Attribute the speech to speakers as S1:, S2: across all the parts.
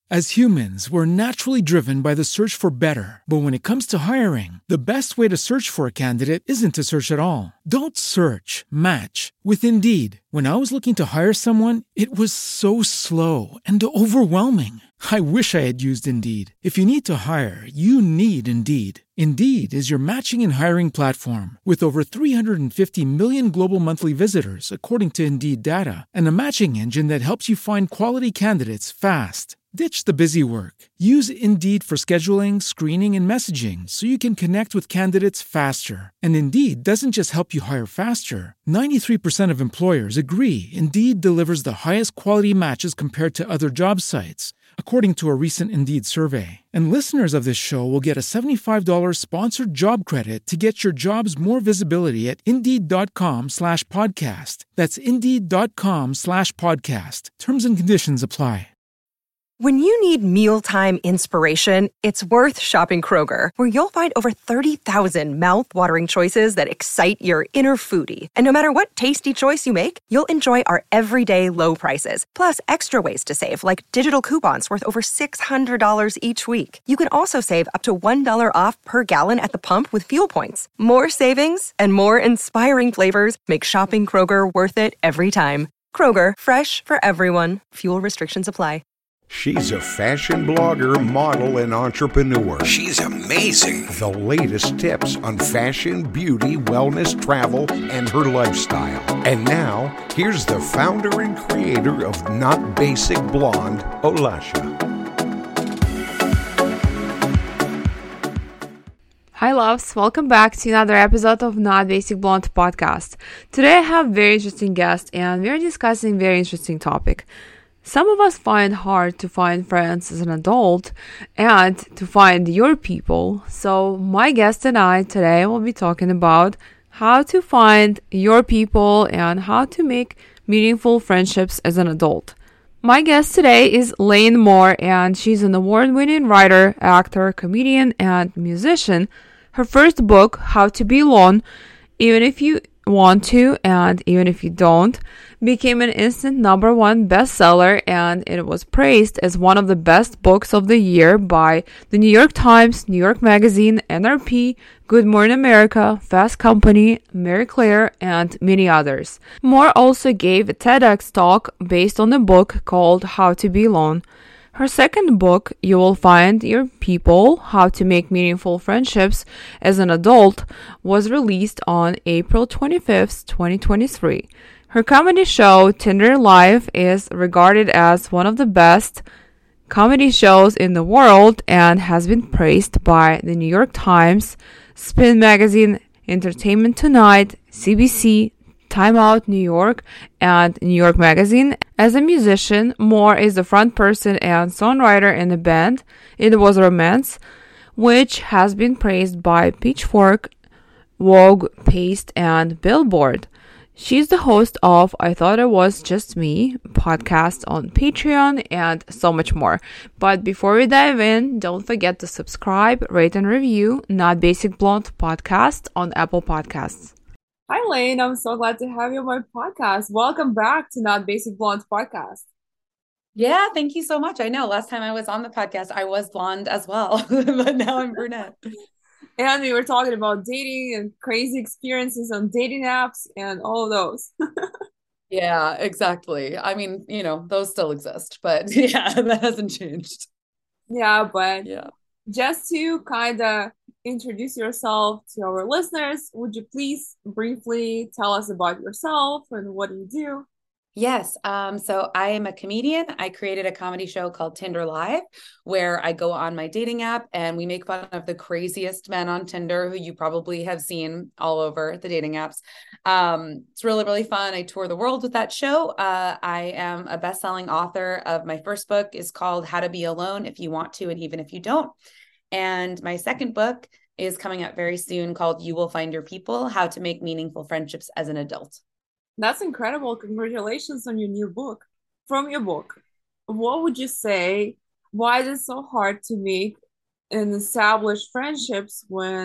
S1: As humans, we're naturally driven by the search for better. But when it comes to hiring, the best way to search for a candidate isn't to search at all. Don't search, match with Indeed. When I was looking to hire someone, it was so slow and overwhelming. I wish I had used Indeed. If you need to hire, you need Indeed. Indeed is your matching and hiring platform with over 350 million global monthly visitors, according to Indeed data, and a matching engine that helps you find quality candidates fast. Ditch the busy work. Use Indeed for scheduling, screening, and messaging so you can connect with candidates faster. And Indeed doesn't just help you hire faster. 93% of employers agree Indeed delivers the highest quality matches compared to other job sites, according to a recent Indeed survey. And listeners of this show will get a $75 sponsored job credit to get your jobs more visibility at Indeed.com/podcast. That's Indeed.com/podcast. Terms and conditions apply.
S2: When you need mealtime inspiration, it's worth shopping Kroger, where you'll find over 30,000 mouth-watering choices that excite your inner foodie. And no matter what tasty choice you make, you'll enjoy our everyday low prices, plus extra ways to save, like digital coupons worth over $600 each week. You can also save up to $1 off per gallon at the pump with fuel points. More savings and more inspiring flavors make shopping Kroger worth it every time. Kroger, fresh for everyone. Fuel restrictions apply.
S3: She's a fashion blogger, model, and entrepreneur.
S4: She's amazing.
S3: The latest tips on fashion, beauty, wellness, travel, and her lifestyle. And now, here's the founder and creator of Not Basic Blonde, Olasha.
S5: Hi loves, welcome back to another episode of Not Basic Blonde podcast. Today I have a very interesting guest and we are discussing a very interesting topic. Some of us find hard to find friends as an adult and to find your people. So my guest and I today will be talking about how to find your people and how to make meaningful friendships as an adult. My guest today is Lane Moore, and she's an award-winning writer, actor, comedian, and musician. Her first book, How to Be Alone, Even If You Want to and Even If You Don't, became an instant #1 bestseller, and it was praised as one of the best books of the year by the New York Times, New York Magazine, NRP, Good Morning America, Fast Company, Marie Claire, and many others. Moore also gave a TEDx talk based on the book called How to Be Alone. Her second book, You Will Find Your People, How to Make Meaningful Friendships as an Adult, was released on April 25th, 2023. Her comedy show, Tinder Live, is regarded as one of the best comedy shows in the world and has been praised by the New York Times, Spin Magazine, Entertainment Tonight, CBC, Time Out New York, and New York Magazine. As a musician, Moore is the front person and songwriter in the band It Was Romance, which has been praised by Pitchfork, Vogue, Paste, and Billboard. She's the host of I Thought It Was Just Me podcast on Patreon and so much more. But before we dive in, don't forget to subscribe, rate, and review Not Basic Blonde podcast on Apple Podcasts. Hi, Lane. I'm so glad to have you on my podcast. Welcome back to Not Basic Blonde podcast.
S6: Yeah, thank you so much. I know last time I was on the podcast, I was blonde as well, but now I'm brunette.
S5: And we were talking about dating and crazy experiences on dating apps and all of those.
S6: Yeah, exactly. I mean, those still exist, but yeah, that hasn't changed.
S5: Yeah, but just to kind of introduce yourself to our listeners, would you please briefly tell us about yourself and what do you do?
S6: Yes. So I am a comedian. I created a comedy show called Tinder Live, where I go on my dating app and we make fun of the craziest men on Tinder who you probably have seen all over the dating apps. It's really, really fun. I tour the world with that show. I am a best-selling author of my first book is called How to Be Alone If You Want to and Even If You Don't. And my second book is coming out very soon called You Will Find Your People, How to Make Meaningful Friendships as an Adult.
S5: That's incredible. Congratulations on your new book. From your book, what would you say, why is it so hard to make and establish friendships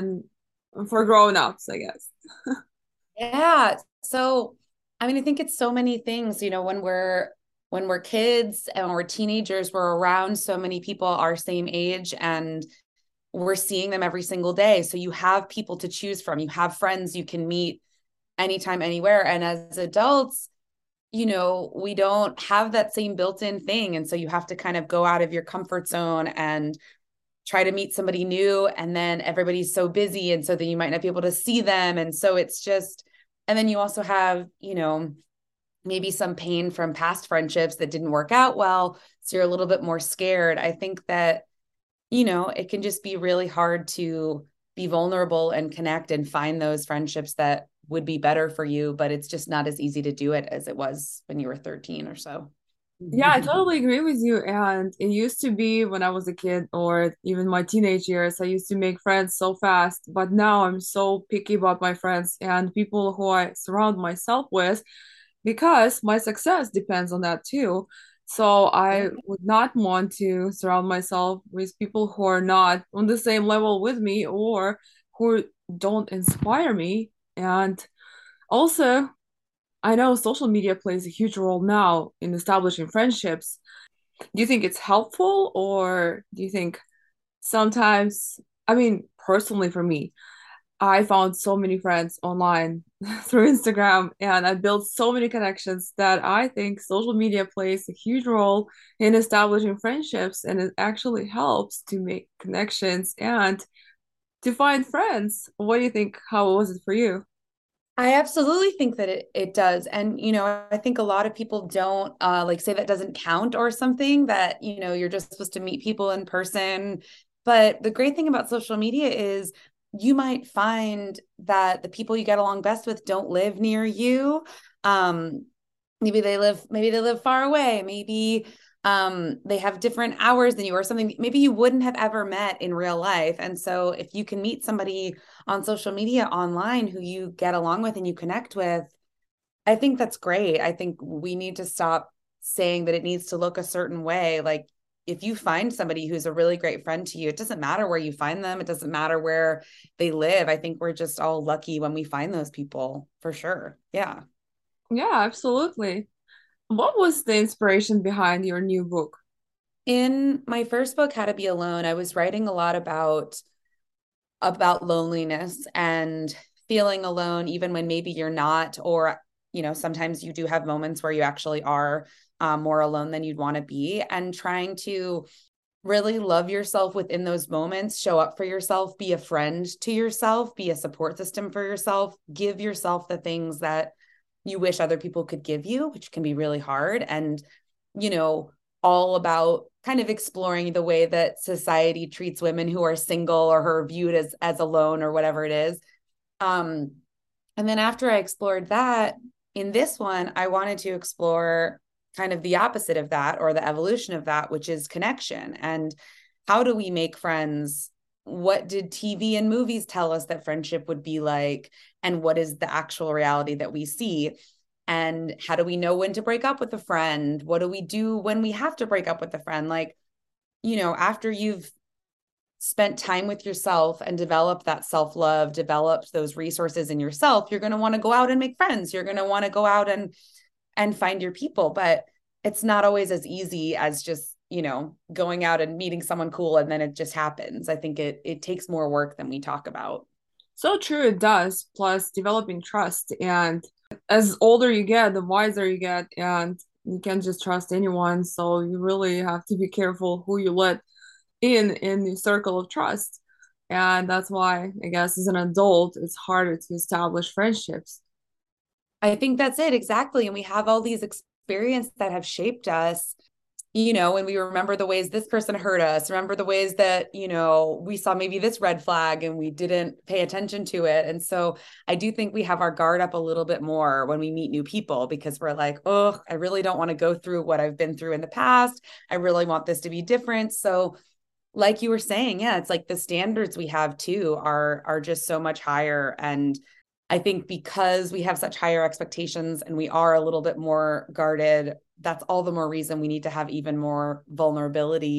S5: for grown-ups, I guess?
S6: Yeah. So, I mean, I think it's so many things, when we're when we're kids and when we're teenagers, we're around so many people our same age and we're seeing them every single day. So you have people to choose from. You have friends you can meet anytime, anywhere. And as adults, we don't have that same built-in thing. And so you have to kind of go out of your comfort zone and try to meet somebody new. And then everybody's so busy. And so then you might not be able to see them. And so it's just, and then you also have, maybe some pain from past friendships that didn't work out well. So you're a little bit more scared. I think that, it can just be really hard to be vulnerable and connect and find those friendships that would be better for you, but it's just not as easy to do it as it was when you were 13 or so.
S5: Yeah, I totally agree with you. And it used to be when I was a kid or even my teenage years, I used to make friends so fast. But now I'm so picky about my friends and people who I surround myself with because my success depends on that too. So I would not want to surround myself with people who are not on the same level with me or who don't inspire me. And also, I know social media plays a huge role now in establishing friendships. Do you think it's helpful, or do you think sometimes, I mean, personally for me, I found so many friends online through Instagram and I built so many connections that I think social media plays a huge role in establishing friendships and it actually helps to make connections and to find friends. What do you think? How was it for you?
S6: I absolutely think that it does. And, I think a lot of people don't like say that doesn't count or something that, you're just supposed to meet people in person. But the great thing about social media is you might find that the people you get along best with don't live near you. Um, maybe they live far away. Maybe they have different hours than you or something maybe you wouldn't have ever met in real life. And so if you can meet somebody on social media online who you get along with and you connect with, I think that's great. I think we need to stop saying that it needs to look a certain way. Like if you find somebody who's a really great friend to you, it doesn't matter where you find them. It doesn't matter where they live. I think we're just all lucky when we find those people for sure. Yeah.
S5: Yeah, absolutely. What was the inspiration behind your new book?
S6: In my first book, How to Be Alone, I was writing a lot about loneliness and feeling alone, even when maybe you're not, or, sometimes you do have moments where you actually are more alone than you'd want to be, and trying to really love yourself within those moments, show up for yourself, be a friend to yourself, be a support system for yourself, give yourself the things that you wish other people could give you, which can be really hard. And, all about kind of exploring the way that society treats women who are single or who are viewed as alone or whatever it is. And then after I explored that, in this one, I wanted to explore kind of the opposite of that or the evolution of that, which is connection. And how do we make friends? What did TV and movies tell us that friendship would be like? And what is the actual reality that we see? And how do we know when to break up with a friend? What do we do when we have to break up with a friend? Like, after you've spent time with yourself and developed that self-love, developed those resources in yourself, you're going to want to go out and make friends. You're going to want to go out and find your people. But it's not always as easy as just, going out and meeting someone cool and then it just happens. I think it takes more work than we talk about.
S5: So true, it does. Plus, developing trust. And as older you get, the wiser you get, and you can't just trust anyone. So you really have to be careful who you let in the circle of trust. And that's why, I guess, as an adult, it's harder to establish friendships.
S6: I think that's it. Exactly. And we have all these experiences that have shaped us, and we remember the ways this person hurt us, remember the ways that, we saw maybe this red flag and we didn't pay attention to it. And so I do think we have our guard up a little bit more when we meet new people because we're like, oh, I really don't want to go through what I've been through in the past. I really want this to be different. So like you were saying, yeah, it's like the standards we have too are just so much higher. And I think because we have such higher expectations and we are a little bit more guarded, that's all the more reason we need to have even more vulnerability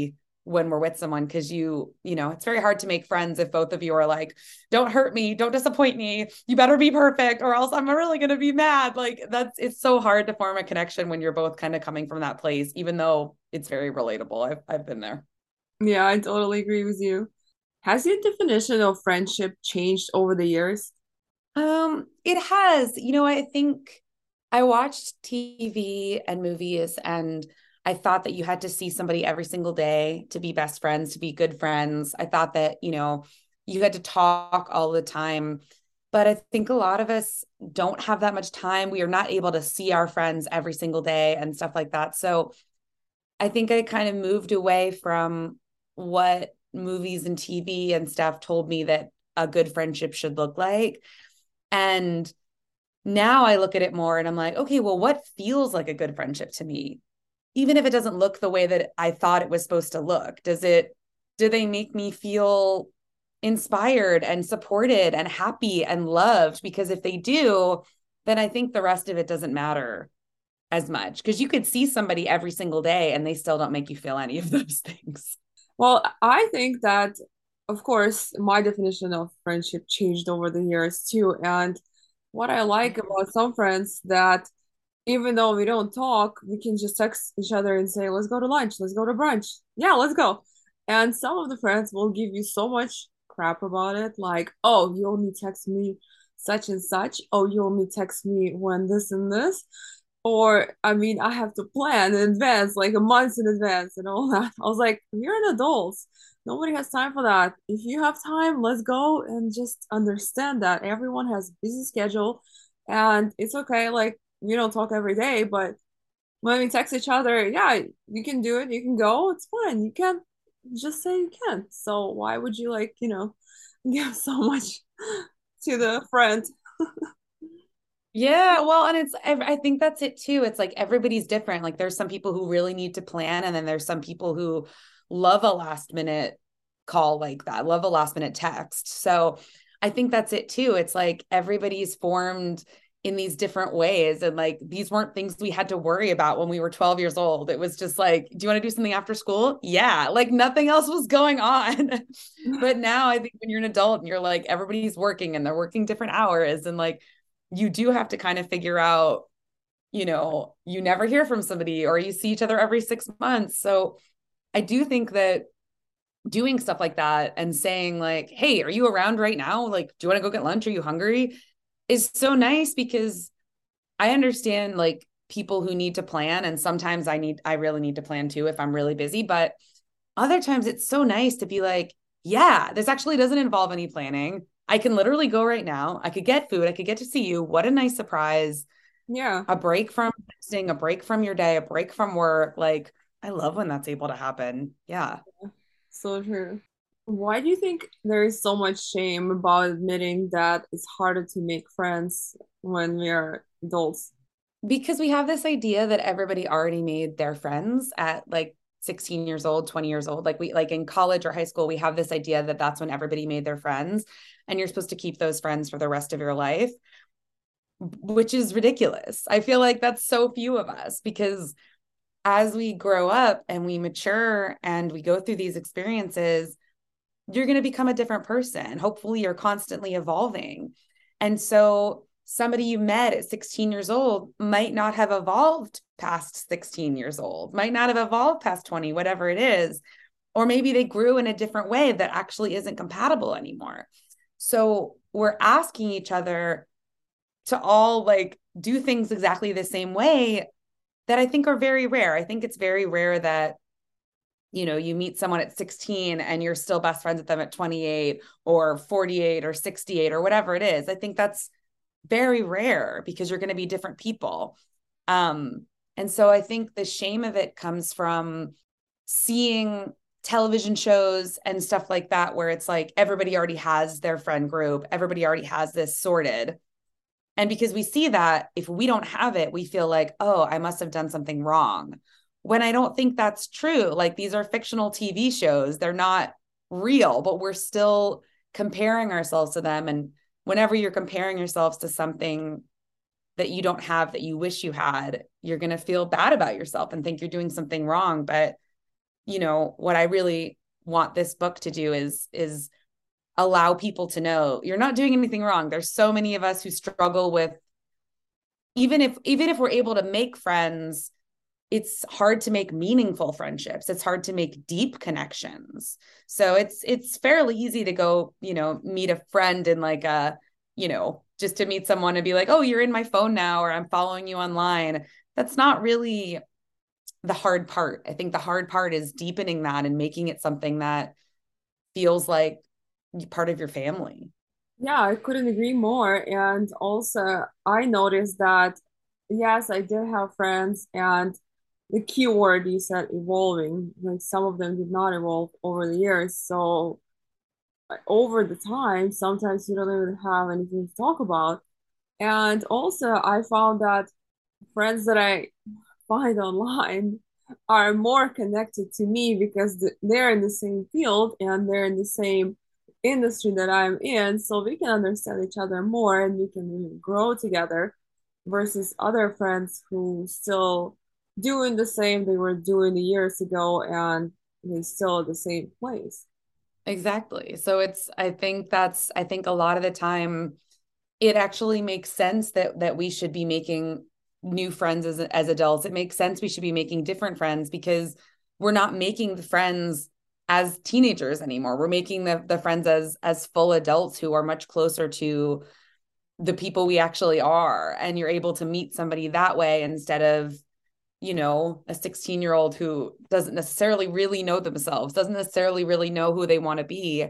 S6: when we're with someone, because it's very hard to make friends if both of you are like, don't hurt me, don't disappoint me, you better be perfect or else I'm really going to be mad. Like it's so hard to form a connection when you're both kind of coming from that place, even though it's very relatable. I've been there.
S5: Yeah, I totally agree with you. Has your definition of friendship changed over the years?
S6: It has. I think I watched TV and movies, and I thought that you had to see somebody every single day to be best friends, to be good friends. I thought that, you had to talk all the time. But I think a lot of us don't have that much time. We are not able to see our friends every single day and stuff like that. So I think I kind of moved away from what movies and TV and stuff told me that a good friendship should look like. And now I look at it more and I'm like, okay, well, what feels like a good friendship to me? Even if it doesn't look the way that I thought it was supposed to look, do they make me feel inspired and supported and happy and loved? Because if they do, then I think the rest of it doesn't matter as much, because you could see somebody every single day and they still don't make you feel any of those things.
S5: Well, I think that, of course, my definition of friendship changed over the years too. And what I like about some friends that even though we don't talk, we can just text each other and say, let's go to lunch, let's go to brunch. Yeah, let's go. And some of the friends will give you so much crap about it, like, oh, you only text me such and such. Oh, you only text me when this and this. Or, I mean, I have to plan in advance, like a month in advance and all that. I was like, you're an adult. Nobody has time for that. If you have time, let's go and just understand that everyone has a busy schedule and it's okay. Like, we don't talk every day, but when we text each other, yeah, you can do it. You can go. It's fine. You can't just say you can't. So why would you give so much to the friend?
S6: Yeah, well, and I think that's it too. It's like everybody's different. Like there's some people who really need to plan, and then there's some people who love a last minute call like that, love a last minute text. So I think that's it too. It's like everybody's formed in these different ways. And like these weren't things we had to worry about when we were 12 years old. It was just like, do you want to do something after school? Yeah, like nothing else was going on. But now I think when you're an adult and you're like, everybody's working and they're working different hours, and like you do have to kind of figure out, you never hear from somebody or you see each other every 6 months. So I do think that doing stuff like that and saying like, hey, are you around right now? Like, do you want to go get lunch? Are you hungry? Is so nice, because I understand like people who need to plan. And sometimes I really need to plan too if I'm really busy. But other times it's so nice to be like, yeah, this actually doesn't involve any planning. I can literally go right now. I could get food. I could get to see you. What a nice surprise.
S5: Yeah.
S6: A break from texting, a break from your day, a break from work. Like, I love when that's able to happen. Yeah.
S5: So true. Why do you think there is so much shame about admitting that it's harder to make friends when we are adults?
S6: Because we have this idea that everybody already made their friends at like 16 years old, 20 years old. Like in college or high school, we have this idea that that's when everybody made their friends and you're supposed to keep those friends for the rest of your life, which is ridiculous. I feel like that's so few of us, because as we grow up and we mature and we go through these experiences, you're going to become a different person. Hopefully you're constantly evolving. And so somebody you met at 16 years old might not have evolved past 16 years old, might not have evolved past 20, whatever it is. Or maybe they grew in a different way that actually isn't compatible anymore. So we're asking each other to all like do things exactly the same way that I think are very rare. I think it's very rare that, you meet someone at 16 and you're still best friends with them at 28 or 48 or 68 or whatever it is. I think that's very rare because you're going to be different people. And so I think the shame of it comes from seeing television shows and stuff like that, where it's like everybody already has their friend group, everybody already has this sorted. And because we see that, if we don't have it, we feel like, oh, I must have done something wrong. When I don't think that's true. Like these are fictional TV shows. They're not real, but we're still comparing ourselves to them. And whenever you're comparing yourselves to something that you don't have, that you wish you had, you're going to feel bad about yourself and think you're doing something wrong. But what I really want this book to do is allow people to know you're not doing anything wrong. There's so many of us who struggle with, even if we're able to make friends, it's hard to make meaningful friendships. It's hard to make deep connections. So it's fairly easy to go, meet a friend and like just to meet someone and be like, oh, you're in my phone now, or I'm following you online. That's not really the hard part. I think the hard part is deepening that and making it something that feels like part of your family.
S5: Yeah, I couldn't agree more. And also, I noticed that, yes, I did have friends, and the keyword you said, evolving, like some of them did not evolve over the years. So, over the time, sometimes you don't even have anything to talk about. And also, I found that friends that I find online are more connected to me because they're in the same field and they're in the same industry that I'm in. So we can understand each other more and we can really grow together versus other friends who still doing the same they were doing years ago and they still at the same place.
S6: Exactly. So I think a lot of the time it actually makes sense that we should be making new friends as adults. It makes sense we should be making different friends because we're not making the friends as teenagers anymore. We're making the friends as full adults who are much closer to the people we actually are. And you're able to meet somebody that way instead of, a 16-year-old who doesn't necessarily really know themselves, doesn't necessarily really know who they want to be.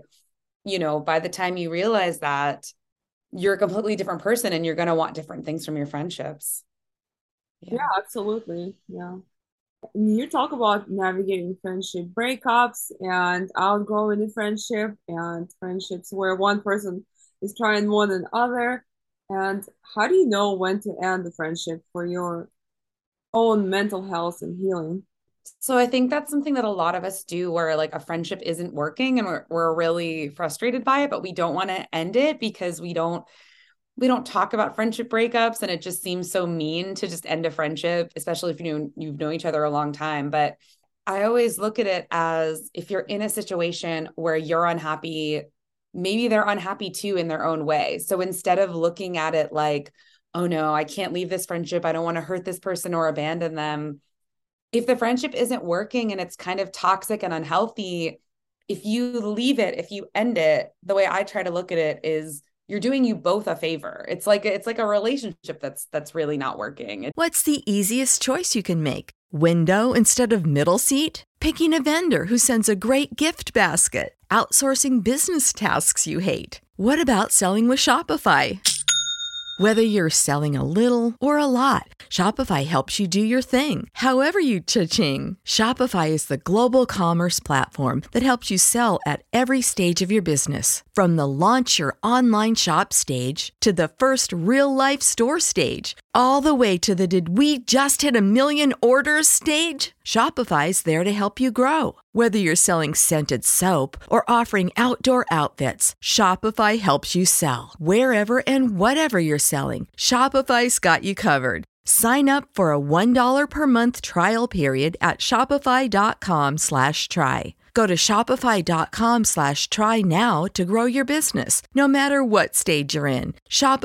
S6: By the time you realize that, you're a completely different person and you're going to want different things from your friendships.
S5: Yeah, absolutely. Yeah. You talk about navigating friendship breakups and outgrowing the friendship and friendships where one person is trying more than other. And how do you know when to end the friendship for your own mental health and healing?
S6: So I think that's something that a lot of us do where like a friendship isn't working and we're really frustrated by it, but we don't want to end it because we don't talk about friendship breakups and it just seems so mean to just end a friendship, especially if you've known each other a long time. But I always look at it as if you're in a situation where you're unhappy, maybe they're unhappy too in their own way. So instead of looking at it like, oh no, I can't leave this friendship, I don't want to hurt this person or abandon them. If the friendship isn't working and it's kind of toxic and unhealthy, if you leave it, if you end it, the way I try to look at it is you're doing you both a favor. It's like a relationship that's really not working.
S4: What's the easiest choice you can make? Window instead of middle seat? Picking a vendor who sends a great gift basket? Outsourcing business tasks you hate? What about selling with Shopify? Whether you're selling a little or a lot, Shopify helps you do your thing, however you cha-ching. Shopify is the global commerce platform that helps you sell at every stage of your business. From the launch your online shop stage to the first real-life store stage, all the way to the did we just hit a million orders stage. Shopify's there to help you grow. Whether you're selling scented soap or offering outdoor outfits, Shopify helps you sell. Wherever and whatever you're selling, Shopify's got you covered. Sign up for a $1 per month trial period at shopify.com/try. Go to shopify.com/try now to grow your business, no matter what stage you're in.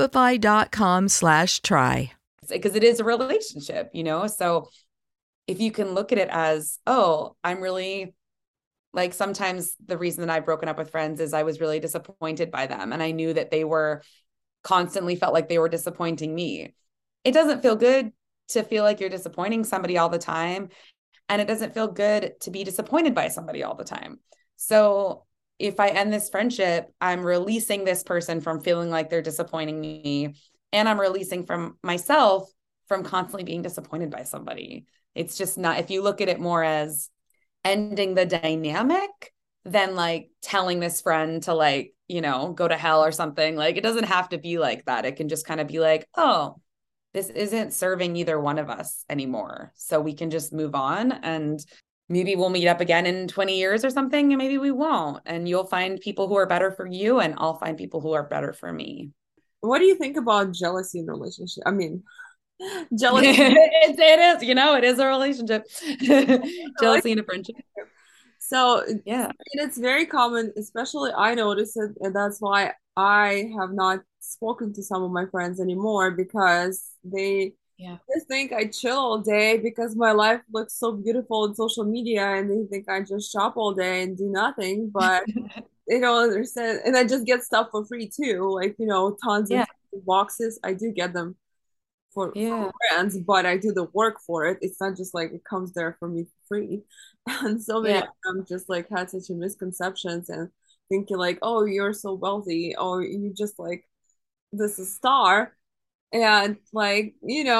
S4: Shopify.com/try.
S6: Because it is a relationship, So if you can look at it as, oh, I'm really like, sometimes the reason that I've broken up with friends is I was really disappointed by them. And I knew that they were constantly felt like they were disappointing me. It doesn't feel good to feel like you're disappointing somebody all the time. And it doesn't feel good to be disappointed by somebody all the time. So if I end this friendship, I'm releasing this person from feeling like they're disappointing me. And I'm releasing from myself from constantly being disappointed by somebody. It's just not, if you look at it more as ending the dynamic than like telling this friend to like, go to hell or something, like it doesn't have to be like that. It can just kind of be like, oh, this isn't serving either one of us anymore. So we can just move on and maybe we'll meet up again in 20 years or something. And maybe we won't. And you'll find people who are better for you and I'll find people who are better for me.
S5: What do you think about jealousy in a relationship? I mean, jealousy.
S6: It is, it is a relationship. Jealousy in a friendship.
S5: So
S6: Yeah.
S5: it's very common, especially I notice it, and that's why I have not spoken to some of my friends anymore because they
S6: Yeah.
S5: just think I chill all day because my life looks so beautiful on social media, and they think I just shop all day and do nothing, but they don't understand. And I just get stuff for free too, like, tons and
S6: Yeah.
S5: tons of boxes. I do get them for
S6: Yeah.
S5: brands, but I do the work for it. It's not just like it comes there for me for free. And so many
S6: Yeah.
S5: of them just like had such a misconceptions and thinking like, oh, you're so wealthy, or you just like this is star, and like,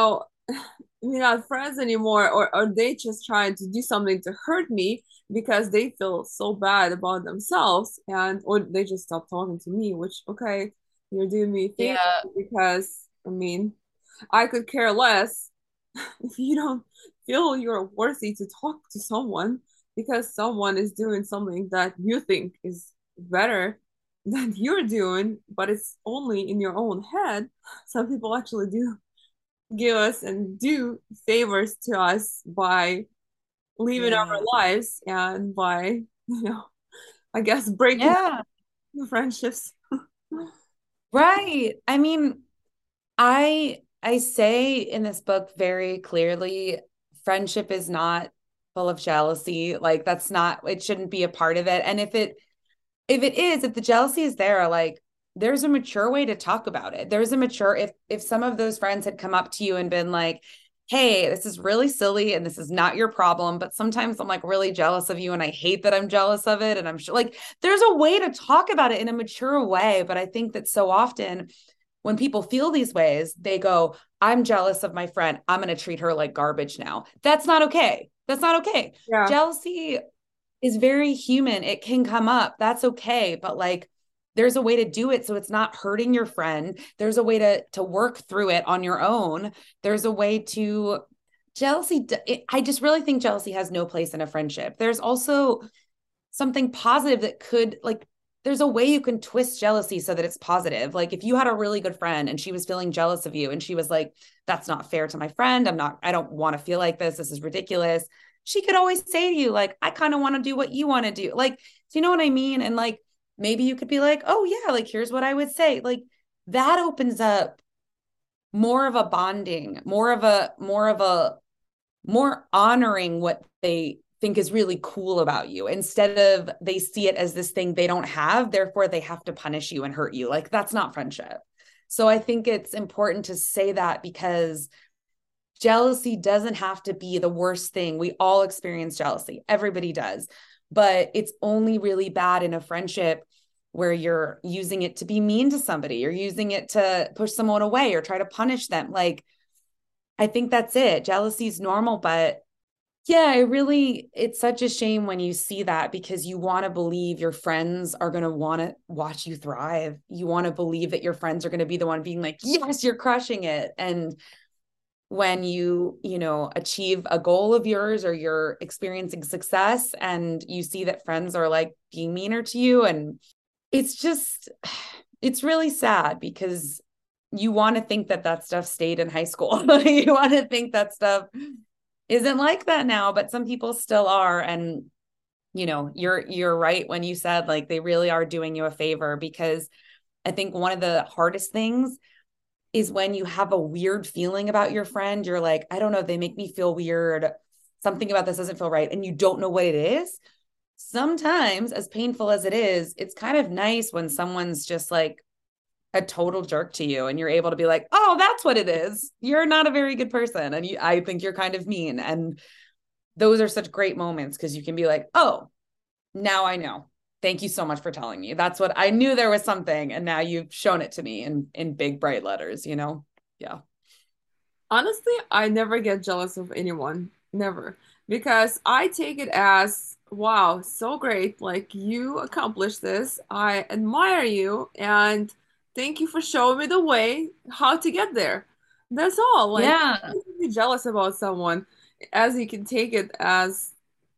S5: we're not friends anymore, or they just trying to do something to hurt me because they feel so bad about themselves, and or they just stop talking to me, which okay, you're doing me a favor
S6: Yeah.
S5: because I mean I could care less if you don't feel you're worthy to talk to someone because someone is doing something that you think is better than you're doing, but it's only in your own head. Some people actually do give us and do favors to us by living our
S6: Yeah.
S5: lives and by, I guess breaking
S6: Yeah.
S5: the friendships.
S6: Right. I mean, I say in this book very clearly, friendship is not full of jealousy. Like that's not, it shouldn't be a part of it. And if the jealousy is there, like there's a mature way to talk about it. There's a mature, if some of those friends had come up to you and been like, hey, this is really silly and this is not your problem, but sometimes I'm like really jealous of you and I hate that I'm jealous of it. And I'm sure like there's a way to talk about it in a mature way. But I think that so often when people feel these ways, they go, I'm jealous of my friend. I'm going to treat her like garbage now. That's not okay. That's not okay.
S5: Yeah.
S6: Jealousy is very human. It can come up. That's okay. But like, there's a way to do it so it's not hurting your friend. There's a way to work through it on your own. There's a way to jealousy. I just really think jealousy has no place in a friendship. There's also something positive that could like there's a way you can twist jealousy so that it's positive. Like if you had a really good friend and she was feeling jealous of you and she was like, that's not fair to my friend. I don't want to feel like this. This is ridiculous. She could always say to you, like, I kind of want to do what you want to do. Like, do you know what I mean? And like, maybe you could be like, oh yeah, like, here's what I would say. Like that opens up more of a bonding, more honoring what they think is really cool about you instead of they see it as this thing they don't have, therefore they have to punish you and hurt you. Like that's not friendship. So I think it's important to say that because jealousy doesn't have to be the worst thing. We all experience jealousy. Everybody does. But it's only really bad in a friendship where you're using it to be mean to somebody, you're using it to push someone away or try to punish them. Like I think that's it. Jealousy is normal, but yeah, it's such a shame when you see that because you want to believe your friends are going to want to watch you thrive. You want to believe that your friends are going to be the one being like, yes, you're crushing it. And when achieve a goal of yours or you're experiencing success and you see that friends are like being meaner to you, and it's just, it's really sad because you want to think that stuff stayed in high school. You want to think that stuff isn't like that now, but some people still are. And, you're right when you said like, they really are doing you a favor because I think one of the hardest things is when you have a weird feeling about your friend, you're like, I don't know, they make me feel weird. Something about this doesn't feel right. And you don't know what it is. Sometimes, as painful as it is, it's kind of nice when someone's just like a total jerk to you and you're able to be like, oh, that's what it is. You're not a very good person. And I think you're kind of mean. And those are such great moments because you can be like, oh, now I know. Thank you so much for telling me. That's what I knew, there was something. And now you've shown it to me in big, bright letters, Yeah.
S5: Honestly, I never get jealous of anyone. Never. Because I take it as, wow, so great. Like you accomplished this. I admire you and thank you for showing me the way how to get there. That's all. Like,
S6: Yeah.
S5: you can be jealous about someone as you can take it as,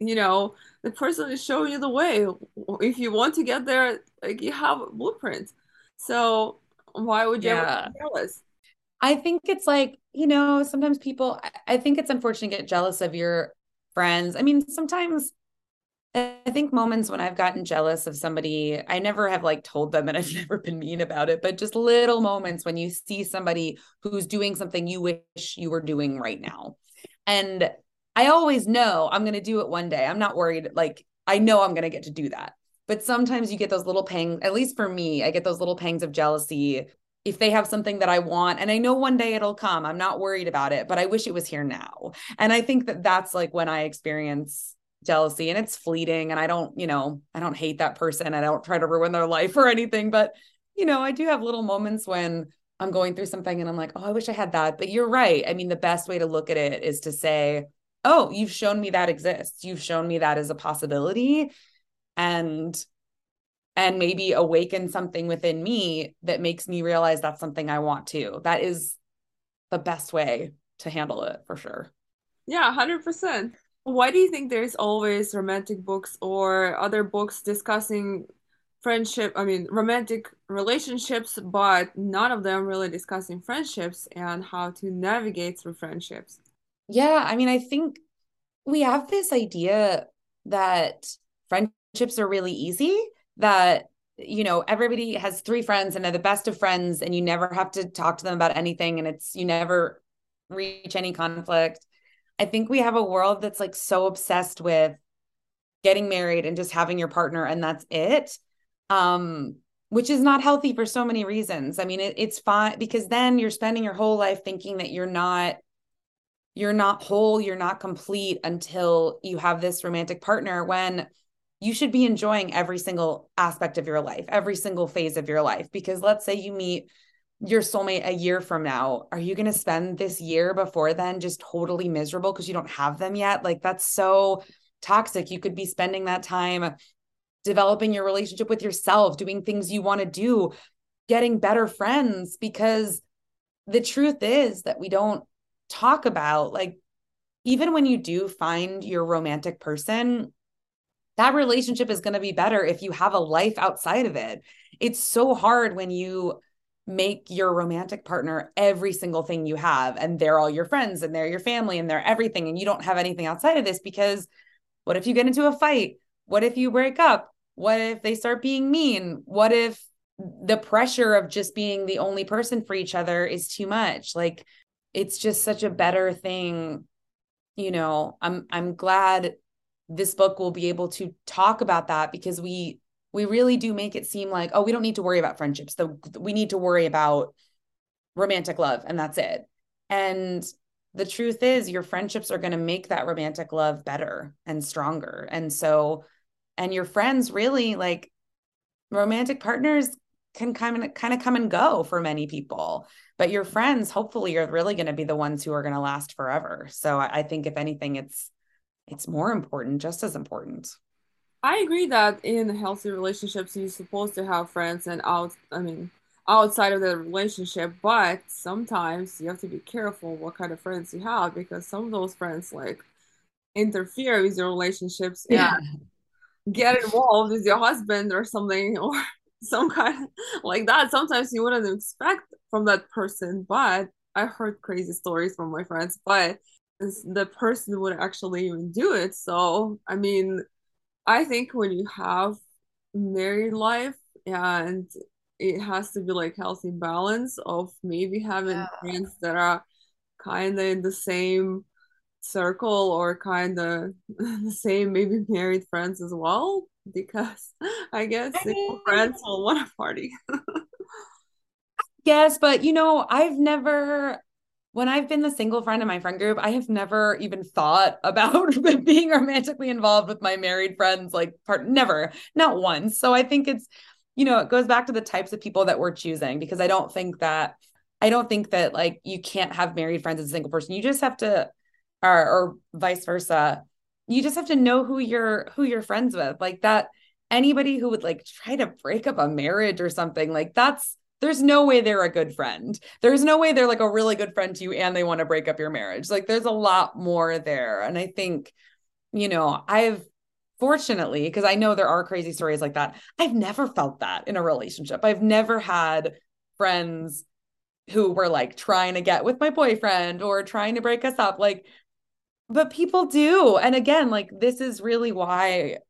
S5: the person is showing you the way. If you want to get there, like you have a blueprint. So why would you ever
S6: Yeah.
S5: be jealous?
S6: I think it's like, sometimes people, I think it's unfortunate to get jealous of your friends. I mean, sometimes I think moments when I've gotten jealous of somebody, I never have like told them and I've never been mean about it, but just little moments when you see somebody who's doing something you wish you were doing right now. And I always know I'm going to do it one day. I'm not worried. Like, I know I'm going to get to do that. But sometimes you get those little pangs, at least for me, I get those little pangs of jealousy if they have something that I want. And I know one day it'll come. I'm not worried about it, but I wish it was here now. And I think that that's like when I experience jealousy, and it's fleeting, and I don't, I don't hate that person. I don't try to ruin their life or anything, but I do have little moments when I'm going through something and I'm like, oh, I wish I had that. But you're right. I mean, the best way to look at it is to say, oh, you've shown me that exists. You've shown me that is a possibility, and maybe awaken something within me that makes me realize that's something I want to. That is the best way to handle it, for sure.
S5: Yeah, 100%. Why do you think there's always romantic books or other books discussing romantic relationships, but none of them really discussing friendships and how to navigate through friendships?
S6: Yeah, I mean, I think we have this idea that friendships are really easy, that, everybody has three friends and they're the best of friends, and you never have to talk to them about anything, and you never reach any conflict. I think we have a world that's like so obsessed with getting married and just having your partner and that's it. Which is not healthy for so many reasons. I mean, it's fine because then you're spending your whole life thinking that you're not whole, you're not complete until you have this romantic partner, when you should be enjoying every single aspect of your life, every single phase of your life. Because let's say you meet your soulmate a year from now, are you going to spend this year before then just totally miserable because you don't have them yet? Like, that's so toxic. You could be spending that time developing your relationship with yourself, doing things you want to do, getting better friends, because the truth is that we don't talk about, like, even when you do find your romantic person, that relationship is going to be better if you have a life outside of it. It's so hard when you make your romantic partner every single thing you have, and they're all your friends and they're your family and they're everything, and you don't have anything outside of this. Because what if you get into a fight? What if you break up? What if they start being mean? What if the pressure of just being the only person for each other is too much? Like, it's just such a better thing. I'm glad this book will be able to talk about that, because we really do make it seem like, oh, we don't need to worry about friendships. We need to worry about romantic love, and that's it. And the truth is, your friendships are going to make that romantic love better and stronger. And your friends, really, like, romantic partners can kind of come and go for many people, but your friends, hopefully, are really going to be the ones who are going to last forever. So I think, if anything, it's more important, just as important.
S5: I agree that in healthy relationships, you're supposed to have friends and outside of the relationship, but sometimes you have to be careful what kind of friends you have, because some of those friends like interfere with your relationships and get involved with your husband or something, or some kind of like that. Sometimes you wouldn't expect from that person, but I heard crazy stories from my friends, but the person would actually even do it. So, I mean, I think when you have married life, and it has to be like healthy balance of maybe having friends that are kind of in the same circle, or kind of the same, maybe married friends as well, because I guess single friends will want to party.
S6: Yes, but when I've been the single friend in my friend group, I have never even thought about being romantically involved with my married friends, like, never, not once. So I think it goes back to the types of people that we're choosing, because I don't think that like, you can't have married friends as a single person. You just have to, or vice versa. You just have to know who you're friends with. Like, that anybody who would like try to break up a marriage or something, like, there's no way they're a good friend. There's no way they're like a really good friend to you and they want to break up your marriage. Like, there's a lot more there. And I think, I've fortunately, because I know there are crazy stories like that, I've never felt that in a relationship. I've never had friends who were like trying to get with my boyfriend or trying to break us up. Like, but people do. And again, like, this is really why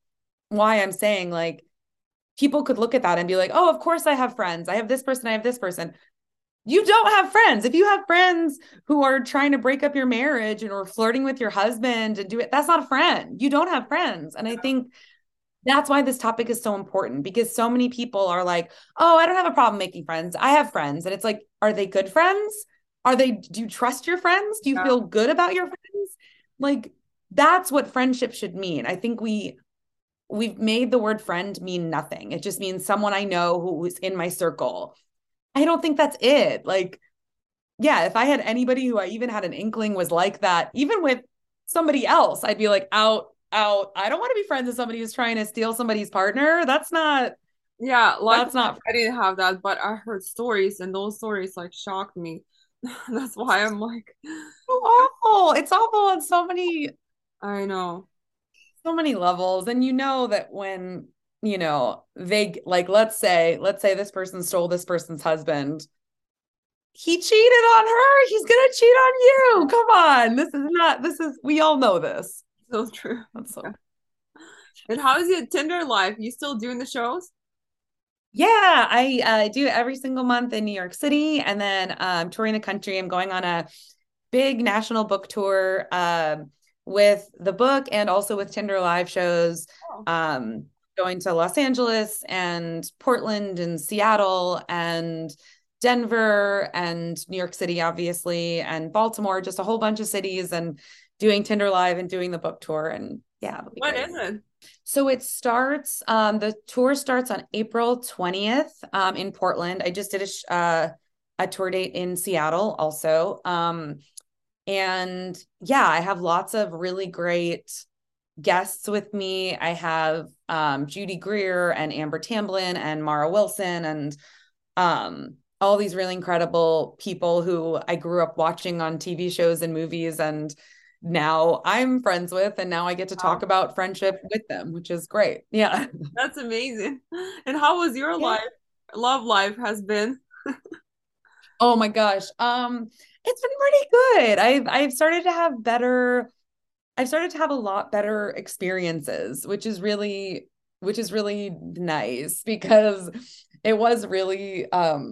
S6: why I'm saying like people could look at that and be like, oh, of course I have friends. I have this person. I have this person. You don't have friends. If you have friends who are trying to break up your marriage and or flirting with your husband and do it, that's not a friend. You don't have friends. And I think that's why this topic is so important, because so many people are like, oh, I don't have a problem making friends. I have friends. And it's like, are they good friends? Do you trust your friends? Do you feel good about your friends? Like, that's what friendship should mean. I think we've made the word friend mean nothing. It just means someone I know who's in my circle. I don't think that's it. Like, yeah, if I had anybody who I even had an inkling was like that, even with somebody else, I'd be like, out. I don't want to be friends with somebody who's trying to steal somebody's partner. That's not.
S5: Yeah, like
S6: that's not.
S5: I didn't have that, but I heard stories, and those stories like shocked me. That's why I'm like,
S6: so awful. It's awful on so many.
S5: I know.
S6: So many levels. And you know that when, they like, let's say this person stole this person's husband. He cheated on her. He's going to cheat on you. Come on. We all know this.
S5: So true.
S6: That's so.
S5: And how is your Tinder life? You still doing the shows?
S6: Yeah, I do it every single month in New York City, and then touring the country. I'm going on a big national book tour with the book and also with Tinder live shows, going to Los Angeles and Portland and Seattle and Denver and New York City, obviously, and Baltimore, just a whole bunch of cities, and doing Tinder live and doing the book tour. And yeah,
S5: what is it?
S6: So it starts, the tour starts on April 20th in Portland. I just did a tour date in Seattle also. And yeah, I have lots of really great guests with me. I have Judy Greer and Amber Tamblyn and Mara Wilson and all these really incredible people who I grew up watching on TV shows and movies, and now I'm friends with, and now I get to talk about friendship with them, which is great. Yeah.
S5: That's amazing. And how was your love life has been?
S6: Oh my gosh. It's been pretty good. I've started to have a lot better experiences, which is really nice, because it was really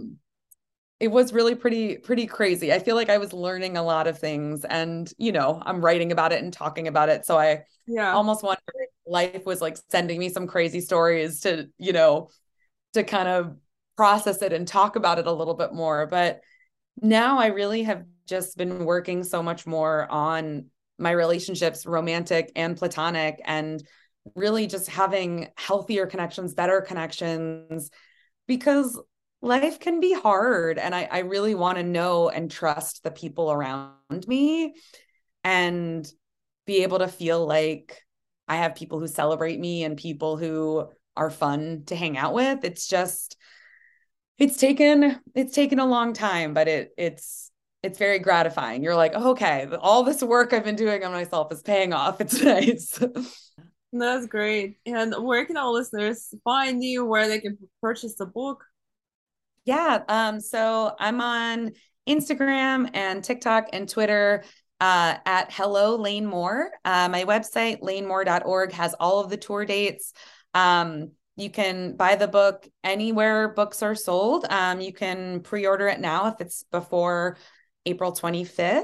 S6: pretty crazy. I feel like I was learning a lot of things, and I'm writing about it and talking about it. So I almost wonder if life was like sending me some crazy stories to kind of process it and talk about it a little bit more. But now I really have just been working so much more on my relationships, romantic and platonic, and really just having healthier connections, better connections, because life can be hard. And I really want to know and trust the people around me and be able to feel like I have people who celebrate me and people who are fun to hang out with. It's taken a long time, but it's very gratifying. You're like, oh, okay, all this work I've been doing on myself is paying off. It's nice.
S5: That's great. And where can our listeners find you, where they can purchase the book?
S6: Yeah. So I'm on Instagram and TikTok and Twitter at Hello Lane Moore. My website, lanemore.org, has all of the tour dates. You can buy the book anywhere books are sold. You can pre-order it now if it's before April 25th.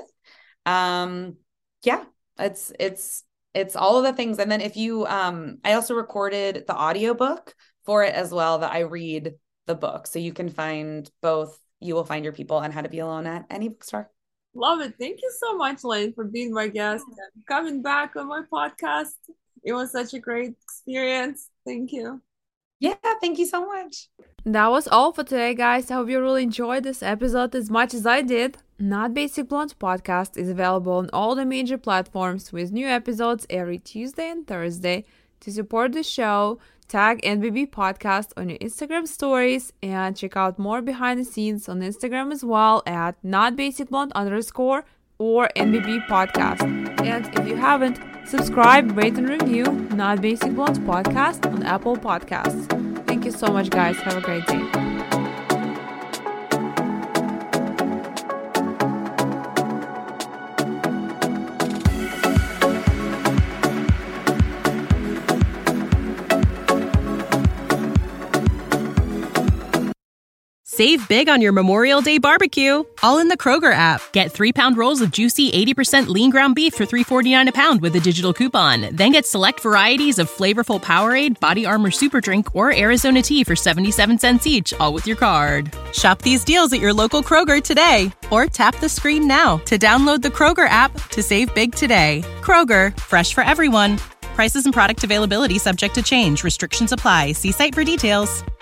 S6: Yeah, it's all of the things. And then if you, I also recorded the audiobook for it as well, that I read the book. So you can find both You Will Find Your People and How to Be Alone at any bookstore.
S5: Love it. Thank you so much, Lane, for being my guest and coming back on my podcast. It was such a great experience. Thank you.
S6: Yeah, thank you so much.
S5: That was all for today, guys. I hope you really enjoyed this episode as much as I did. Not Basic Blonde podcast is available on all the major platforms, with new episodes every Tuesday and Thursday. To support the show, tag NBB Podcast on your Instagram stories, and check out more behind the scenes on Instagram as well at notbasicblonde_ or NBB Podcast. And if you haven't, subscribe, rate, and review Not Basic Blonde Podcast on Apple Podcasts. Thank you so much, guys. Have a great day.
S7: Save big on your Memorial Day barbecue, all in the Kroger app. Get 3-pound rolls of juicy 80% lean ground beef for $3.49 a pound with a digital coupon. Then get select varieties of flavorful Powerade, Body Armor Super Drink, or Arizona tea for 77 cents each, all with your card. Shop these deals at your local Kroger today, or tap the screen now to download the Kroger app to save big today. Kroger, fresh for everyone. Prices and product availability subject to change. Restrictions apply. See site for details.